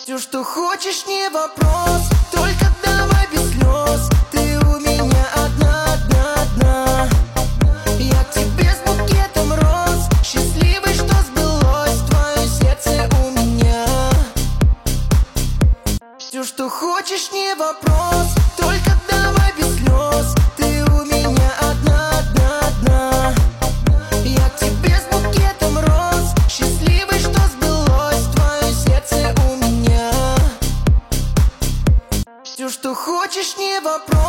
Все, что хочешь, не вопрос, только давай без слез. Ты у меня одна, одна, одна. Я к тебе с букетом роз, счастливый, что сбылось твое сердце у меня. Все, что хочешь, не вопрос, только давай без слез. Ты у меня одна, одна, одна. Я к тебе с букетом роз, счастливый, что сбылось твое сердце у меня. Все, что хочешь, не вопрос.